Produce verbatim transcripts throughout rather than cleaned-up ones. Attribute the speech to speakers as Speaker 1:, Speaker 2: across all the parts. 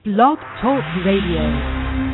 Speaker 1: Blog Talk Radio.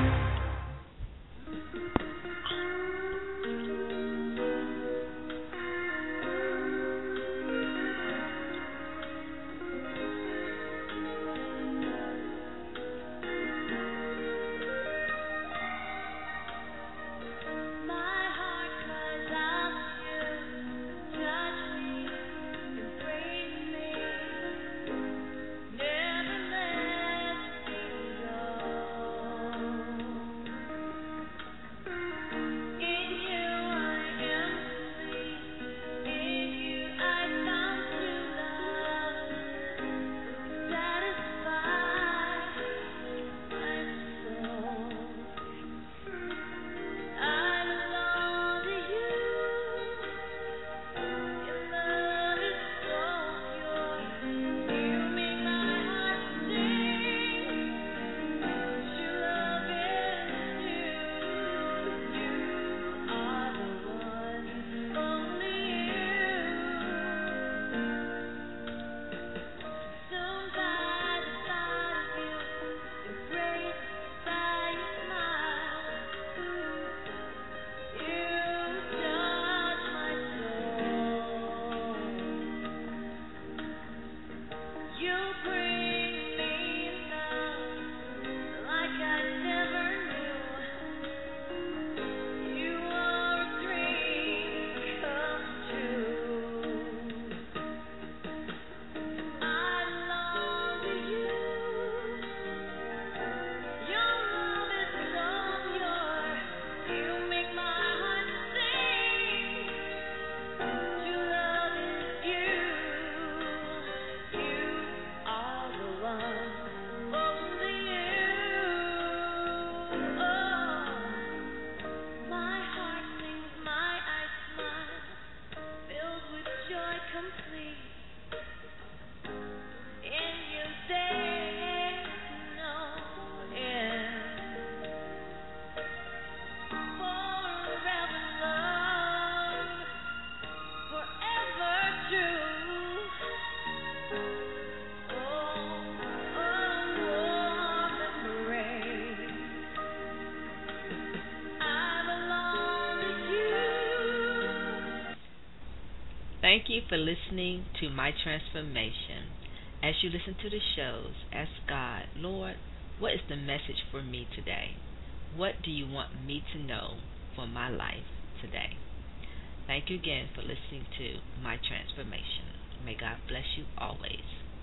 Speaker 2: Thank you for listening to My Transformation. As you listen to the shows, ask God, Lord, what is the message for me today? What do you want me to know for my life today? Thank you again for listening to My Transformation. May God bless you always.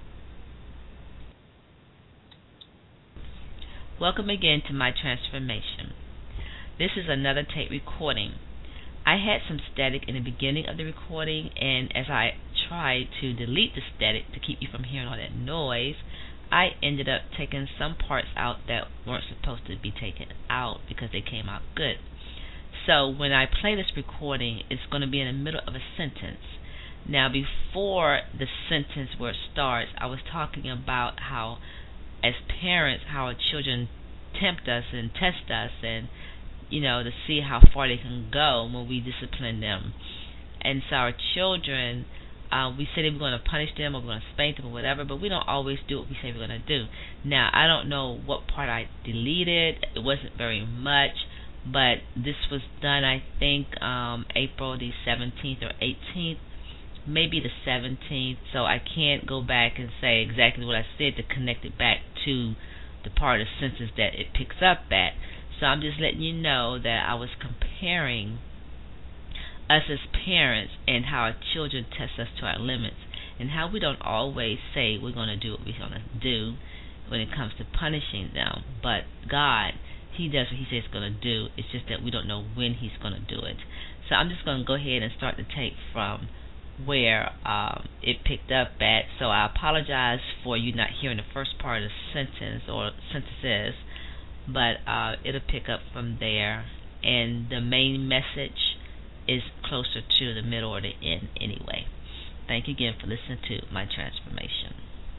Speaker 2: Welcome again to My Transformation. This is another tape recording. I had some static in the beginning of the recording, and as I tried to delete the static to keep you from hearing all that noise, I ended up taking some parts out that weren't supposed to be taken out because they came out good. So when I play this recording, it's going to be in the middle of a sentence. Now, before the sentence where it starts, I was talking about how, as parents, how our children tempt us and test us and you know, to see how far they can go when we discipline them. And so our children, uh, we say that we're going to punish them or we're going to spank them or whatever, but we don't always do what we say we're going to do. Now, I don't know what part I deleted. It wasn't very much, but this was done, I think, um, April the seventeenth or eighteenth, maybe the seventeenth, so I can't go back and say exactly what I said to connect it back to the part of the sentence that it picks up at. So I'm just letting you know that I was comparing us as parents and how our children test us to our limits and how we don't always say we're going to do what we're going to do when it comes to punishing them. But God, He does what He says He's going to do. It's just that we don't know when He's going to do it. So I'm just going to go ahead and start the tape from where um, it picked up at. So I apologize for you not hearing the first part of the sentence or sentences, but uh, it'll pick up from there, and the main message is closer to the middle or the end anyway. Thank you again for listening to My Transformation.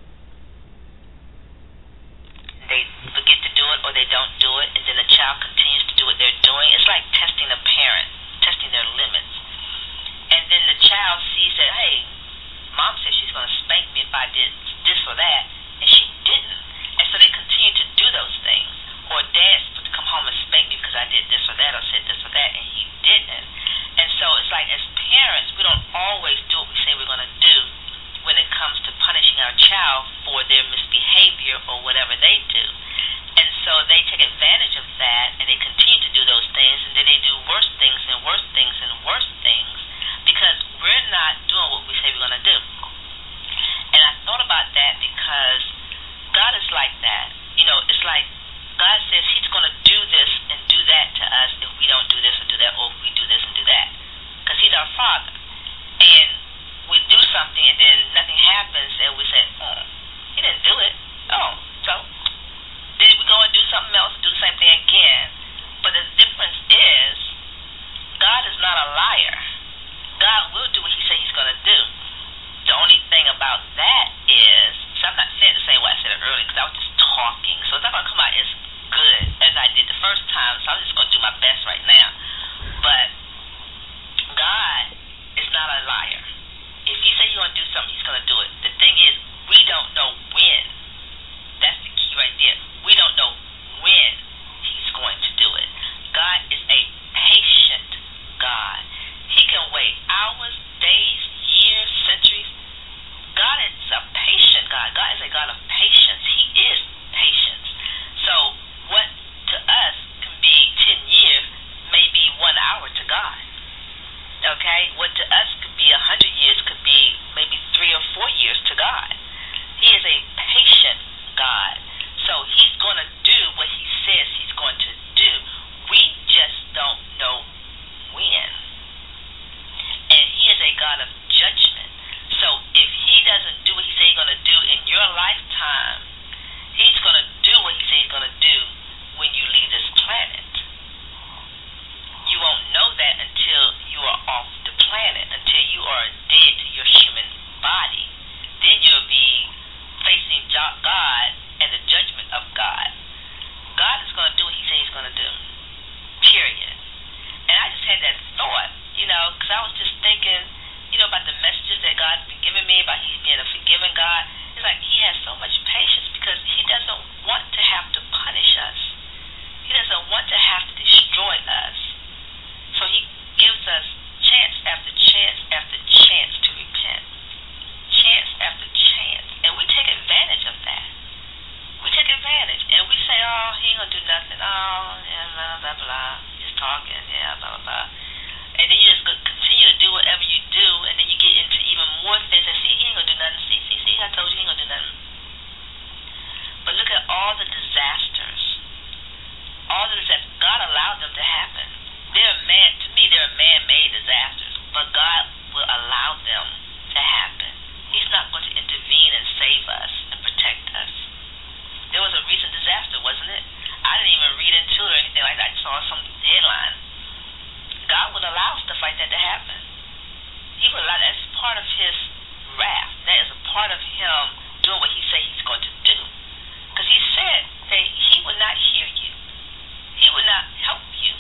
Speaker 3: They forget to do it or they don't do it, and then the child continues to do what they're doing. It's like testing a parent, testing their limits. And then the child sees that, hey, mom said she's going to spank me if I did this or that, and she didn't. And so they continue to do oh, yeah, blah, blah, blah. Just talking, yeah, blah, blah, blah. And then you just go continue to do whatever you do, and then you get into even more things. And see, he ain't going to do nothing. See, see, see, I told you he ain't going to do nothing. But look at all the disasters. All the disasters. God allowed them to happen. They're man, to me, they're man-made disasters. But God will allow them to happen. He's not going to intervene and save us and protect us. There was a recent disaster, wasn't it? I didn't even read into it or anything like that. I saw some headline. God would allow stuff like that to happen. He would allow. That's part of his wrath. That is a part of him doing what he said he's going to do. Because he said that he would not hear you. He would not help you.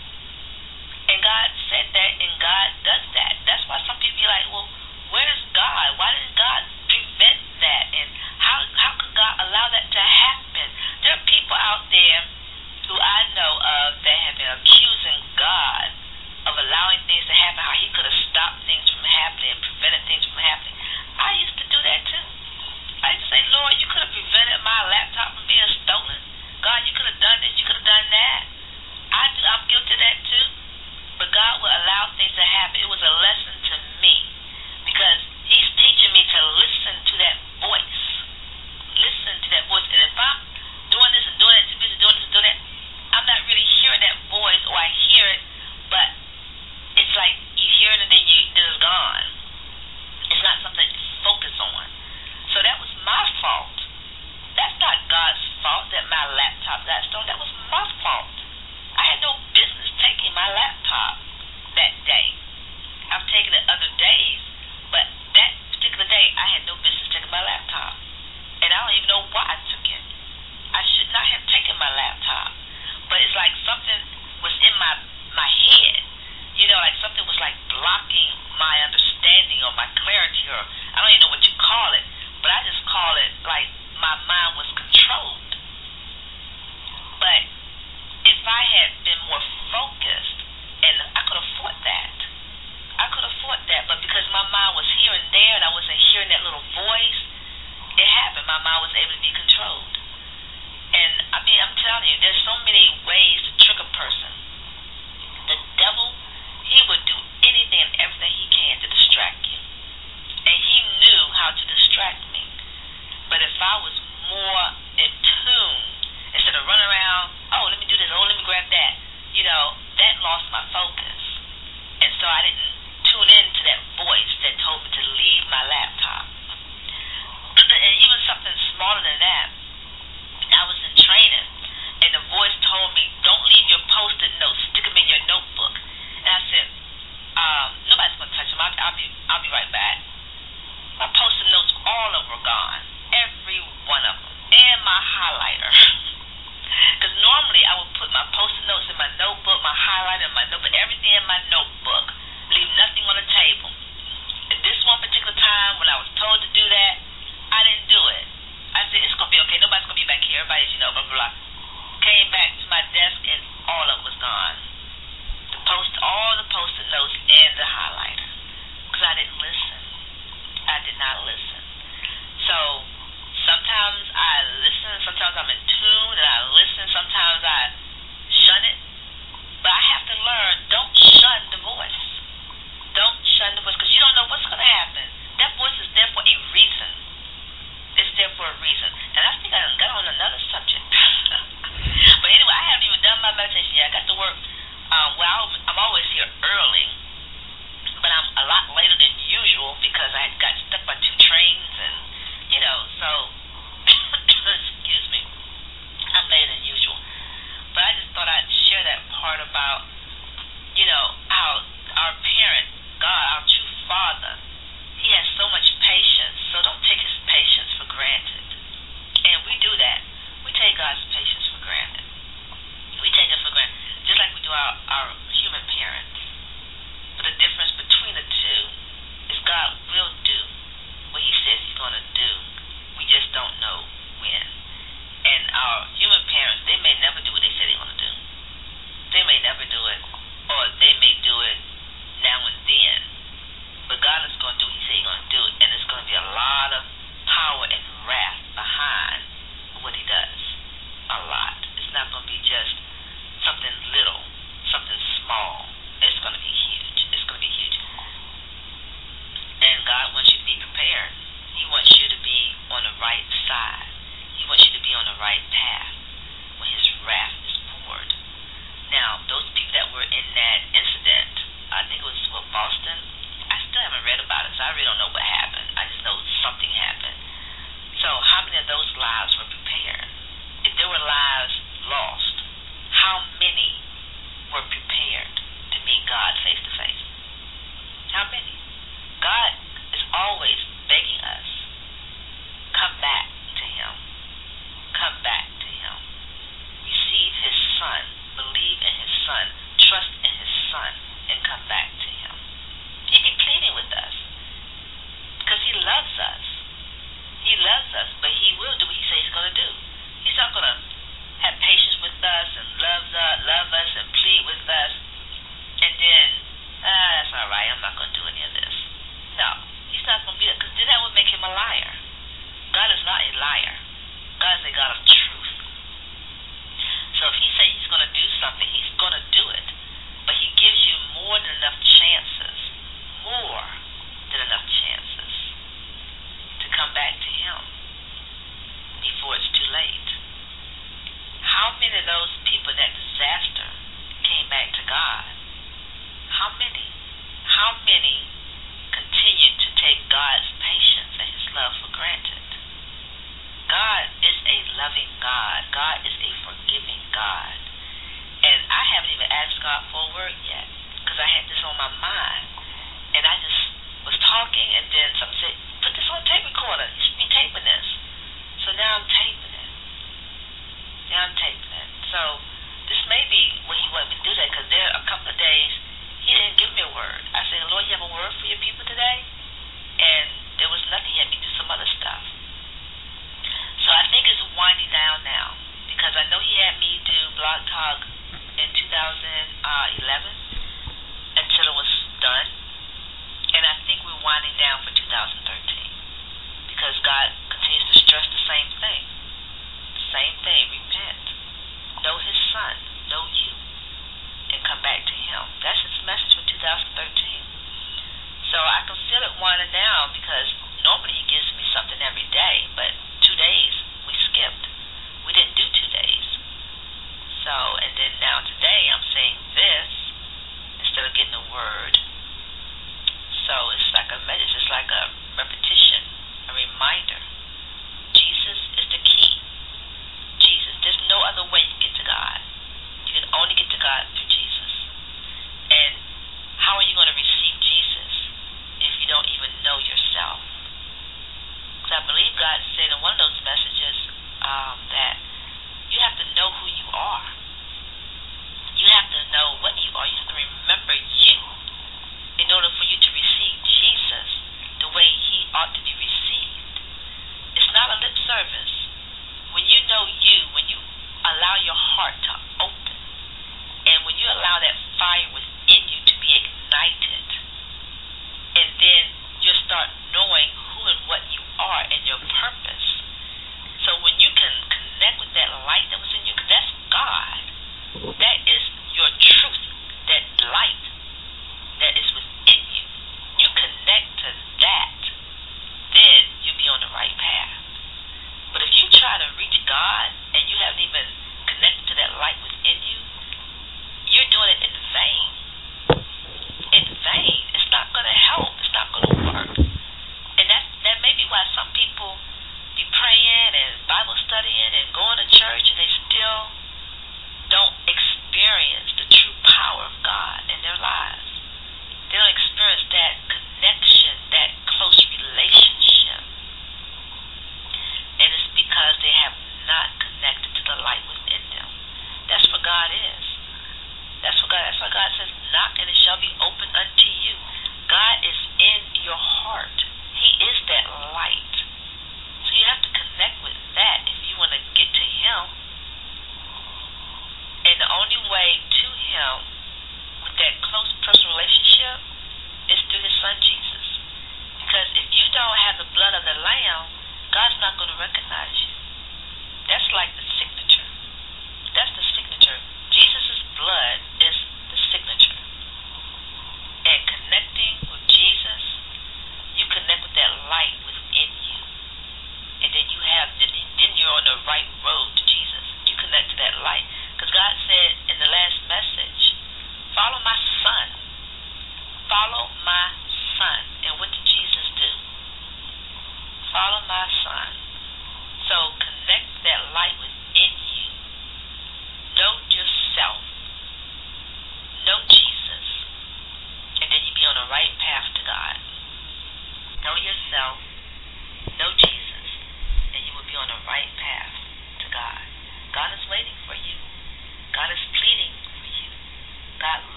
Speaker 3: And God said that, and God does that. That's why some people be like, well, where's God? Why didn't God prevent that? And how how could God allow that to happen? There are people out there who I know of that have been accusing God of allowing things to happen, how he could have stopped things from happening and prevented things from happening. I used to do that too. I used to say, Lord, you could have prevented my laptop from being stolen. God, you could have done this, you could have done that. I do, I'm guilty of that too. But God will allow things to happen. It was a lesson to me because he's teaching me to listen to that voice. Listen to that voice. And if I'm doing this and doing that, too busy doing this and doing that, I'm not really hearing that voice, or I hear it, but it's like you hear it and then you then it's gone. It's not something you focus on. So that was my fault. That's not God's fault that my laptop got stolen. That was my fault. I had no business taking my laptop that day. I've taken it other days, but that particular day I had no business taking my laptop. And I don't even know why I took it. I should not have taken my laptop. But it's like something was in my my head. You know, like something was like blocking my understanding or my clarity, or I don't even know what you call it, but I just call it like my mind was controlled. But if I had been more focused, and I could afford that. I could afford that, but because my mind was here and there and I wasn't hearing that little voice, it happened. My mind was able to be controlled. And I mean, I'm telling you, there's so many ways to trick a person. The devil, he would do anything and everything he can to distract you. And he knew how to distract me. But if I was more in tune, instead of running around, oh, let me do this, oh, let me grab that, you know, that lost my focus. And so I didn't tune into that voice that told me to leave my laptop. And even something smaller than that, I was in training, and the voice told me, don't leave your post-it notes, stick them in your notebook. And I said, um, nobody's going to touch them. I'll, I'll, be, I'll be right back. My post-it notes all over gone, every one of them, and my highlighter. Because normally I would put my post-it notes in my notebook, my highlighter in my notebook, everything in my notebook, leave nothing on the table. At this one particular time, when I was told to do that, I didn't do it. I said, it's going to be okay. Nobody's going to be back here. Everybody's, you know, blah, blah, blah. Came back to my desk, and all of it was gone. The post, all the post-it notes and the highlighter. Because I didn't listen. I did not listen. So sometimes I listen. Sometimes I'm in tune, and I listen. Sometimes I shun it. But I have to learn, don't shun the voice. Don't shun the voice, because you don't know what's going to happen. That voice is there for a reason. It's there for a reason. And I think I got on another subject. But anyway, I haven't even done my meditation yet. I got to work. Um, well, I'm always here early, but I'm a lot later than usual because I got stuck by two trains, and, you know, so, excuse me.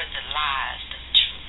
Speaker 3: heard the lies, the truth.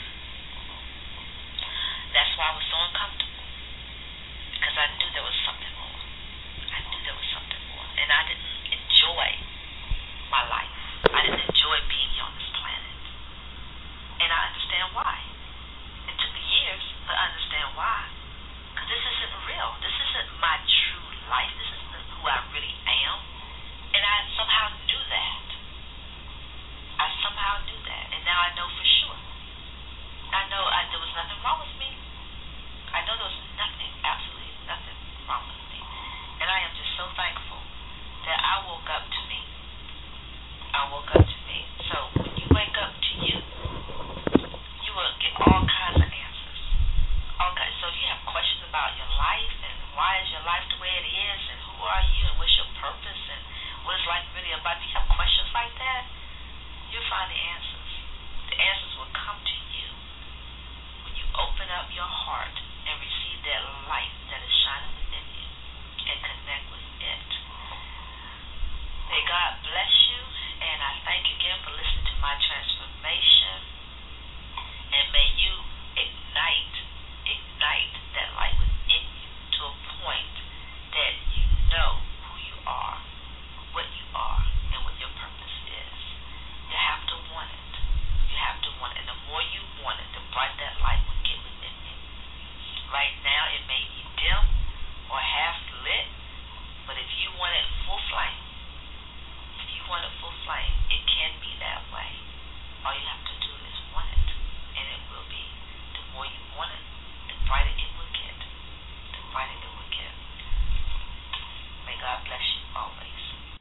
Speaker 3: That's why I was so uncomfortable, because I knew there was something more. I knew there was something more, and I didn't enjoy my life. I didn't enjoy being here on this planet, and I understand why. It took me years, but I understand why. Because this isn't real. This isn't my true life. This isn't who I really am, and I somehow knew that. I somehow knew that, and now I know for sure. I know I, there was nothing wrong with me. I know there was nothing, absolutely nothing wrong with me. And I am just so thankful that I woke up to me. I woke up to me. So when you wake up to you, you will get all kinds of answers. All kinds. So if you have questions about your life and why is your life the way it is and who are you and what's your purpose and what is life really about, if you have questions like that, you'll find the answers. The answers will come to you when you open up your heart and receive that light that is shining within you and connect with it. May God bless you, and I thank you again for listening to my transformation, and may you ignite, ignite that light within you to a point that you know who you are, what you are, and what your purpose is. You have to want it. You have to want it. And the more you want it, the brighter that light will get within you. Right now, it may be dim or half lit, but if you want it full flame, if you want it full flame, it can be that way. All you have to do is want it, and it will be. The more you want it, the brighter it will get. The brighter it will get. May God bless you always.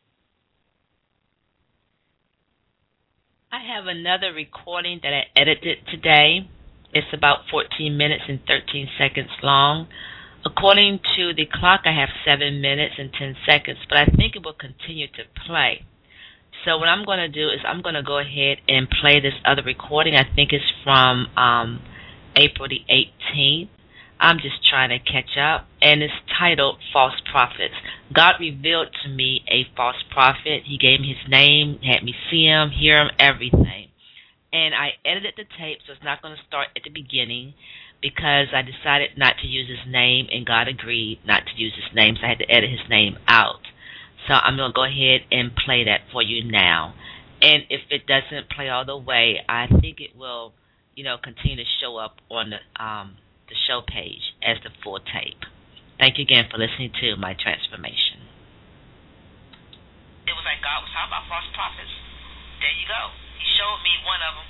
Speaker 2: I have another recording that I edited today. It's about fourteen minutes and thirteen seconds long. According to the clock, I have seven minutes and ten seconds, but I think it will continue to play. So what I'm going to do is I'm going to go ahead and play this other recording. I think it's from um, April the eighteenth. I'm just trying to catch up, and it's titled False Prophets. God revealed to me a false prophet. He gave me his name, had me see him, hear him, everything. And I edited the tape, so it's not going to start at the beginning because I decided not to use his name, and God agreed not to use his name, so I had to edit his name out. So I'm going to go ahead and play that for you now. And if it doesn't play all the way, I think it will, you know, continue to show up on the um, the show page as the full tape. Thank you again for listening to my transformation.
Speaker 3: It was like God was talking about false prophets. There you go. He showed me one of them.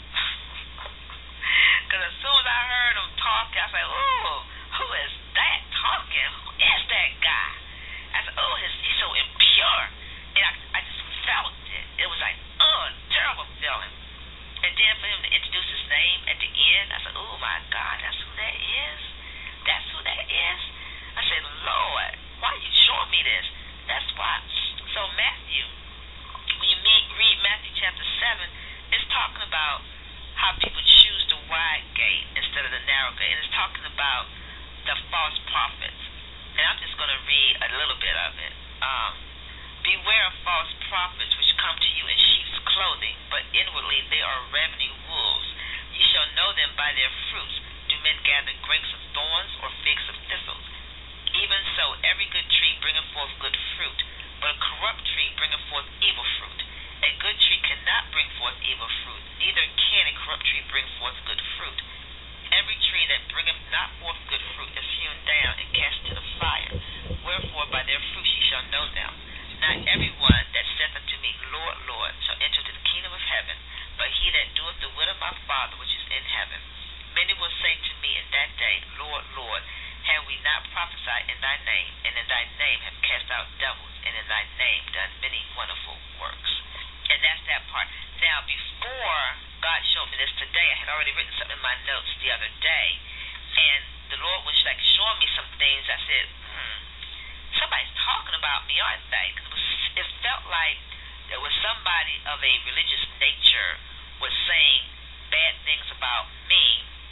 Speaker 3: Because as soon as I heard him talking, I said, "Ooh, who is that talking? Who is that guy?" I said, "Oh, his, he's so impure." And I, I just felt it. It was like, oh, terrible feeling. And then for him to introduce his name at the end, I said, "Oh my God, that's who that is? That's who that is?" I said, "Lord, why are you showing me this?" That's why. So Matthew, when you meet, read Matthew chapter seven, it's talking about how people choose the wide gate instead of the narrow gate. And it's talking about the false prophets. And I'm just going to read a little bit of it. Um, Beware of false prophets which come to you in sheep's clothing, but inwardly they are ravening wolves. You shall know them by their fruits. Do men gather grapes of thorns or figs of thistles? Even so, every good tree bringeth forth good fruit, but a corrupt tree bringeth forth evil fruit. A good tree cannot bring forth evil fruit, neither can a corrupt tree bring forth good fruit. Every tree that bringeth not forth good fruit is hewn down and cast to the fire. Wherefore by their fruits ye shall know them. Not every one that saith unto me, Lord, Lord, shall enter into the kingdom of heaven, but he that doeth the will of my Father which is in heaven. Many will say to me in that day, Lord, Lord, have we not prophesied in thy name, and in thy name have cast out devils, and in thy name done many wonderful works? And that's that part. Now, before God showed me this today, I had already written something in my notes the other day, and the Lord was like showing me some things. I said, hmm, somebody's talking about me, aren't they? Because it, was, it felt like there was somebody of a religious nature was saying bad things about me,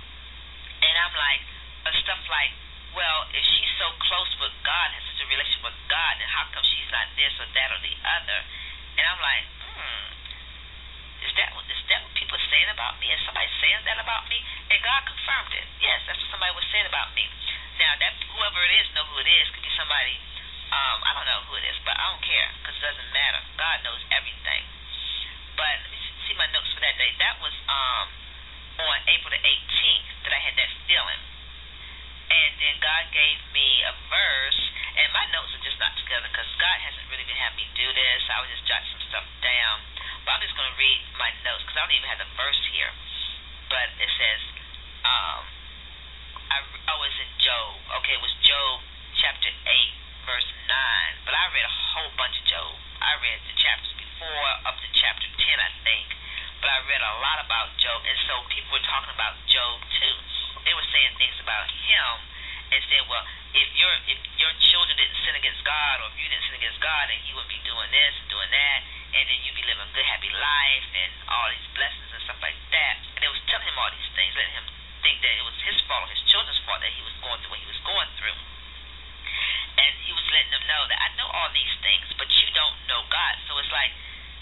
Speaker 3: and I'm like, uh, stuff like, well, if she's so close with God, has such a relationship with God, then how come she's not this or that or the other? And I'm like, hmm, is that what is that what people are saying about me? and somebody saying that about me, and God confirmed it. Yes, that's what somebody was saying about me. Now, that whoever it is, know who it is. Could be somebody, um, I don't know who it is, but I don't care because it doesn't matter. God knows everything. But let me see my notes for that day. That was um, on April the eighteenth that I had that feeling. And then God gave me a verse, and my notes are just not together because God hasn't really been having me do this. I was just jotting some stuff down. But I'm just going to read my notes because I don't even have the verse here. But it says, um, I, oh, it's in Job. Okay, it was Job chapter eight, verse nine. But I read a whole bunch of Job. I read the chapters before up to chapter ten, I think. But I read a lot about Job, and so people were talking about Job too. They were saying things about him and saying, well, if your if your children didn't sin against God, or if you didn't sin against God, then he wouldn't be doing this and doing that, and then you'd be living a good, happy life and all these blessings and stuff like that. And they was telling him all these things, letting him think that it was his fault or his children's fault that he was going through what he was going through. And he was letting them know that I know all these things, but you don't know God. So it's like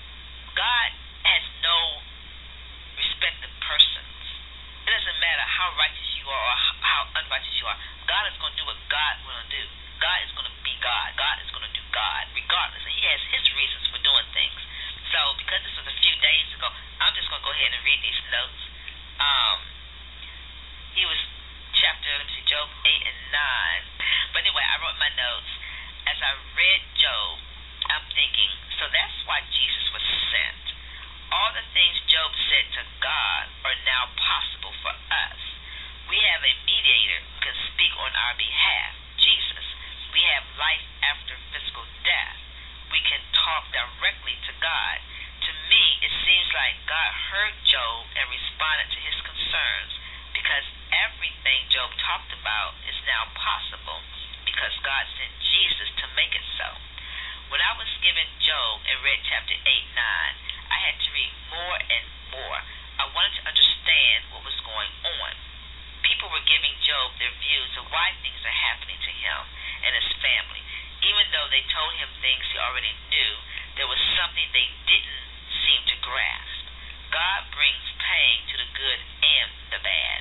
Speaker 3: God has no respect of persons. It doesn't matter how righteous you are or how unrighteous you are. God is going to do what God will do. God is going to be God. God is going to do God regardless. And he has his reasons for doing things. So because this was a few days ago, I'm just going to go ahead and read these notes. Um, he was chapter, let me see, Job eight and nine. But anyway, I wrote my notes. As I read Job, I'm thinking, so that's why Jesus was sent. All the things Job said to God are now possible for us. We have a mediator who can speak on our behalf, Jesus. We have life after physical death. We can talk directly to God. To me, it seems like God heard Job and responded to his concerns because everything Job talked about is now possible because God sent Jesus to make it so. When I was given Job and read chapter eight, nine, I had to read more and more. I wanted to understand what was going on. People were giving Job their views of why things are happening to him and his family. Even though they told him things he already knew, there was something they didn't seem to grasp. God brings pain to the good and the bad,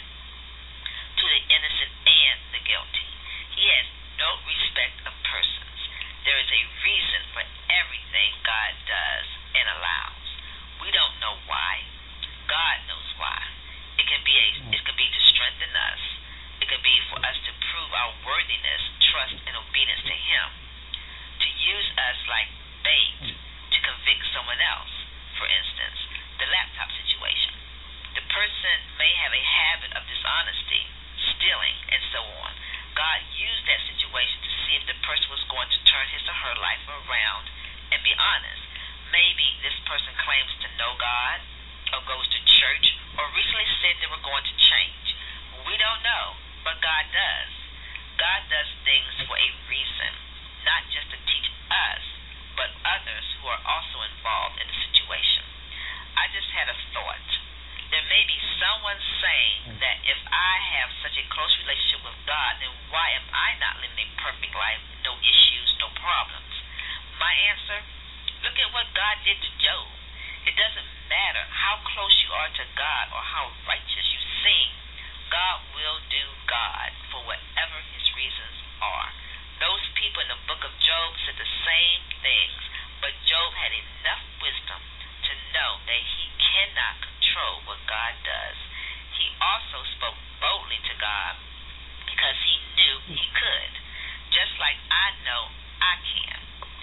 Speaker 3: to the innocent and the guilty. He has no respect of persons. There is a reason for everything God does and allows. We don't know why. God knows why. It can be a, it can be to strengthen us. It can be for us to prove our worthiness, trust, and obedience to him. To use us like bait to convict someone else. For instance, the laptop situation. The person may have a habit of dishonesty, stealing, and so on. God used that situation to see if the person was going to turn his or her life around and be honest. Maybe this person claims to know God, or goes to church, or recently said they were going to change. We don't know, but God does. God does things for a reason, not just to teach us, but others who are also involved in the situation. I just had a thought. There may be someone saying that if I have such a close relationship with God, then why am I not living a perfect life, no issues, no problems? My answer, look at what God did to Job. It doesn't matter how close you are to God or how righteous you seem. God will do God for whatever his reasons are. Those people in the book of Job said the same things, but Job had enough wisdom to know that he cannot control what God does. He also spoke boldly to God because he knew he could, just like I know I can.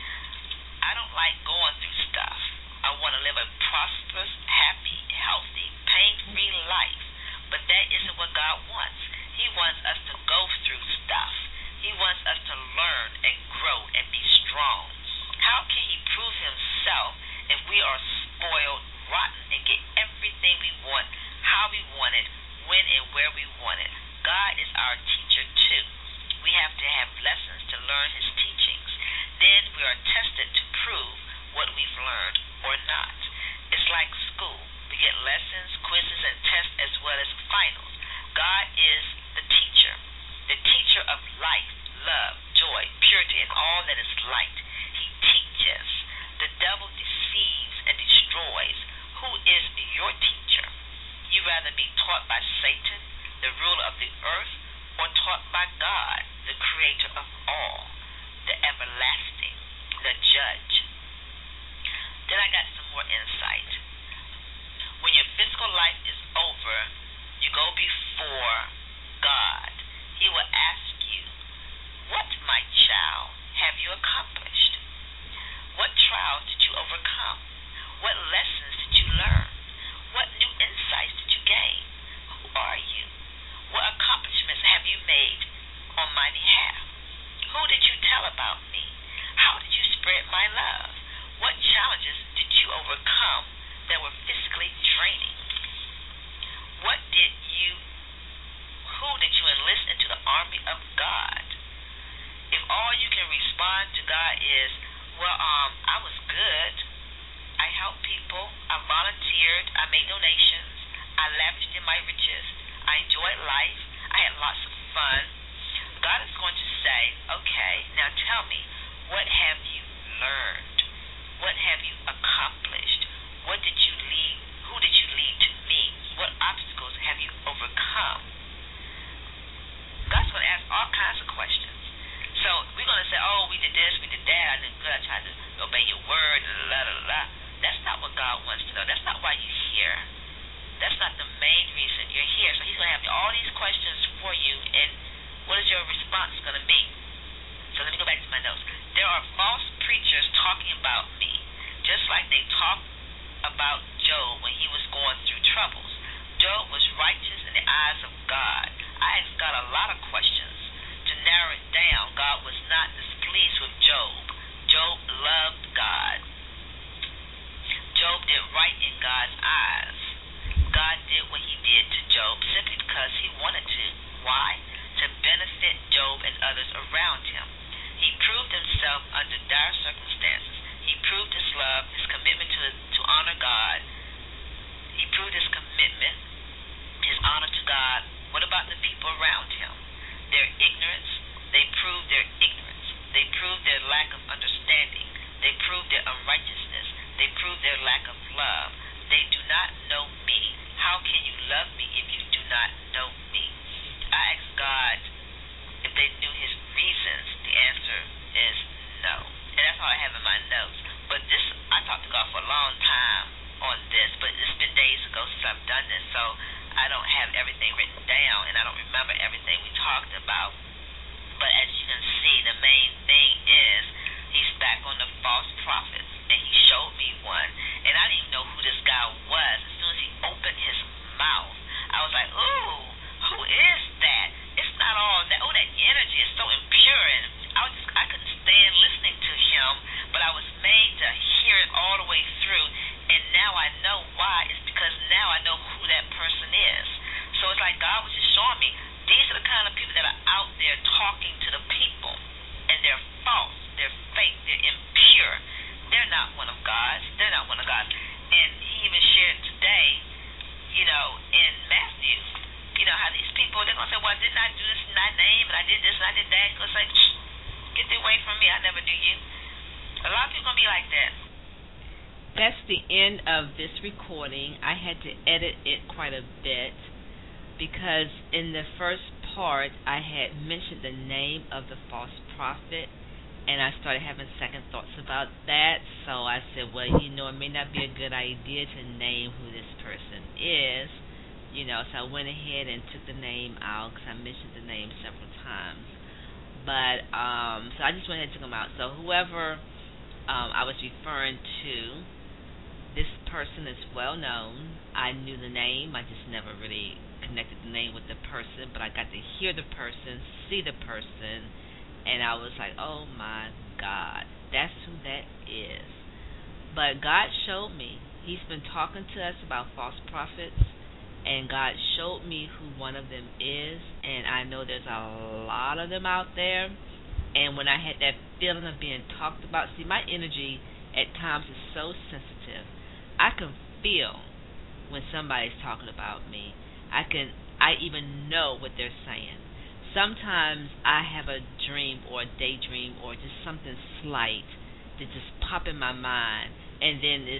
Speaker 3: I don't like going through stuff. I want to live a prosperous, happy, healthy, pain-free life. But that isn't what God wants. He wants us to go through stuff. He wants us to learn and grow and be strong. How can he prove himself if we are spoiled, rotten, and get everything we want, how we want it, when and where we want it? God is our teacher too. We have to have lessons to learn his teachings. Then we are tested to prove what we've learned or not. It's like school. We get lessons, quizzes, and tests as well as finals. God is the teacher, the teacher of life, love, joy, purity, and all that is light. He teaches. The devil deceives and destroys. Who is your teacher? You rather taught by Satan, the ruler of the earth, or taught by God, the creator of all, the everlasting, the judge? Then I got some more insight. When your physical life is over, you go before God. He will ask you, what, my child, have you accomplished? What trials did you overcome? What lessons did you learn? What new insights did you gain? Who are you? What accomplishments have you made on my behalf? Who did you tell about me? How did you spread my love? What challenges did you overcome that were physically draining? What did you, who did you enlist into the army of God? If all you can respond to God is, well, um, I was good, I helped people, I volunteered, I made donations, I lavished in my riches, I enjoyed life, I had lots of fun, God is going to say, okay, now tell me, what have you learned? What have you accomplished? What did you lead? Who did you lead to me? What obstacles have you overcome? God's going to ask all kinds of questions. So we're going to say, oh, we did this, we did that, I did good, I tried to obey your word, la, la, la. That's not what God wants to know. That's not why you're here. That's not the main reason you're here. So he's going to have all these questions for you, and what is your response going to be? So let me go back to my notes. There are false preachers talking about me, just like they talked about Job when he was going through troubles. Job was righteous in the eyes of God. I asked God a lot of questions. To narrow it down, God was not displeased with Job. Job loved God. Job did right in God's eyes. God did what he did to Job simply because he wanted to. Why? To benefit Job and others around him. He proved himself under dire circumstances. He proved his love, his commitment to, to honor God. He proved his commitment, his honor to God. What about the people around him? Their ignorance, they proved their ignorance. They proved their lack of understanding. They proved their unrighteousness. They proved their lack of love. They do not know me. How can you love me if you do not know me? I asked God if they knew his reasons. The answer is no. And that's all I have in my notes. But this, I talked to God for a long time on this, but it's been days ago since I've done this, so I don't have everything written down, and I don't remember everything we talked about. But as you can see, the main thing is he's back on the false prophets, and he showed me one, and I didn't even know who this guy was. As soon as he opened his mouth, I was like, ooh, who is that? It's not all that. Oh, that energy is so impure, and I was just, I couldn't stand listening to him, but I was made to hear it all the way through, and now I know why. It's because now I know who that person is. So it's like God was just showing me, these are the kind of people that are out there talking to the people, and they're false, they're fake, they're impure. They're not one of God's. They're not one of God's. And he even shared today, you know, in Matthew, you know, how these people, they're going to say, well, didn't I do this in thy name, and I did this, and I did that. It's like, get away from me, I never do you. A lot of people going to be like that.
Speaker 2: That's the end of this recording. I had to edit it quite a bit because in the first part I had mentioned the name of the false prophet, and I started having second thoughts about that. So I said, well, you know, it may not be a good idea to name who this person is, you know. So I went ahead and took the name out because I mentioned the name several times. But um, so I just went ahead and took them out. So whoever um, I was referring to, this person is well known. I knew the name. I just never really connected the name with the person, but I got to hear the person, see the person, and I was like, oh my God, that's who that is. But God showed me. He's been talking to us about false prophets, and God showed me who one of them is, and I know there's a lot of them out there. And when I had that feeling of being talked about, see, my energy at times is so sensitive. I can feel when somebody's talking about me. I can, I even know what they're saying. Sometimes I have a dream or a daydream or just something slight that just pop in my mind, and then it's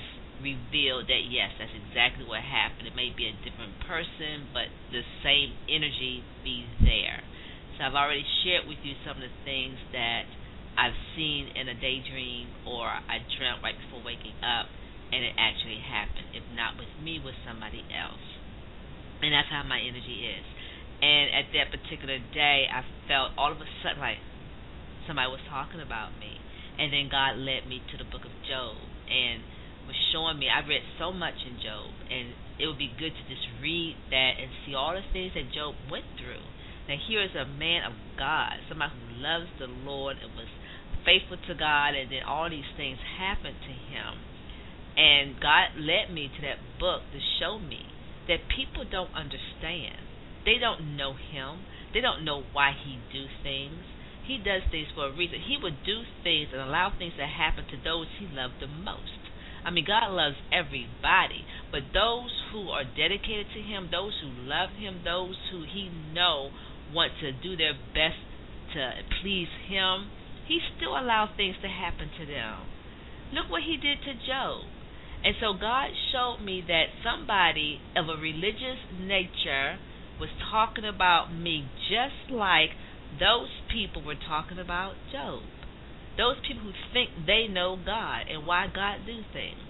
Speaker 2: revealed that yes, that's exactly what happened. It may be a different person, but the same energy be there. So I've already shared with you some of the things that I've seen in a daydream or I dreamt right before waking up, and it actually happened. If not with me, with somebody else. And that's how my energy is. And at that particular day, I felt all of a sudden like somebody was talking about me. And then God led me to the book of Job and was showing me. I read so much in Job, and it would be good to just read that and see all the things that Job went through. Now here is a man of God, somebody who loves the Lord and was faithful to God, and then all these things happened to him. And God led me to that book to show me that people don't understand. They don't know him. They don't know why he do things. He does things for a reason. He would do things and allow things to happen to those he loved the most. I mean, God loves everybody, but those who are dedicated to him, those who love him, those who he know want to do their best to please him, he still allows things to happen to them. Look what he did to Job. And so God showed me that somebody of a religious nature was talking about me just like those people were talking about Job. Those people who think they know God and why God do things.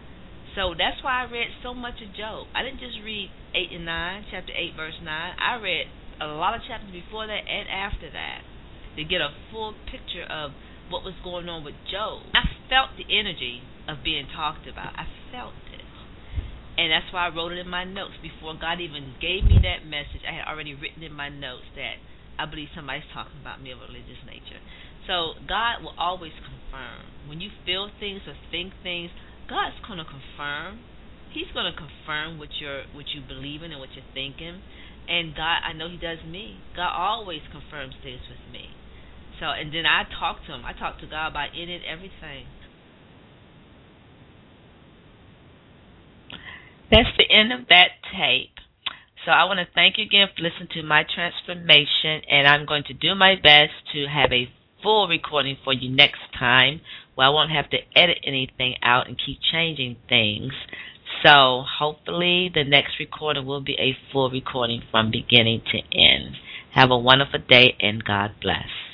Speaker 2: So that's why I read so much of Job. I didn't just read eight and nine, chapter eight, verse nine. I read a lot of chapters before that and after that to get a full picture of what was going on with Job. I felt the energy of being talked about. I felt it. And that's why I wrote it in my notes. Before God even gave me that message, I had already written in my notes that I believe somebody's talking about me of a religious nature. So God will always confirm. When you feel things or think things, God's going to confirm. He's going to confirm what you're, what you believe in and what you're thinking. And God, I know he does me. God always confirms things with me. So, and then I talk to him. I talk to God about any and everything. That's the end of that tape. So I want to thank you again for listening to my transformation, and I'm going to do my best to have a full recording for you next time, where I won't have to edit anything out and keep changing things. So hopefully the next recording will be a full recording from beginning to end. Have a wonderful day, and God bless.